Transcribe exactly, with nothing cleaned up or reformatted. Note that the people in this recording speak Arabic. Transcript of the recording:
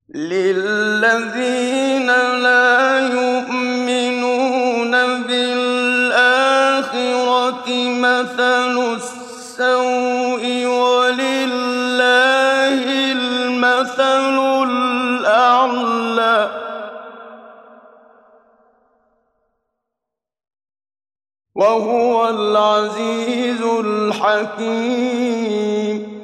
لِلَّذِينَ لَا يُؤْمِنُونَ بِالْآخِرَةِ مَثَلُ السَّوْءِ ۖ وَلِلَّهِ الْمَثَلُ الْأَعْلَىٰ ۚ وَهُوَ الْعَزِيزُ الْحَكِيمُ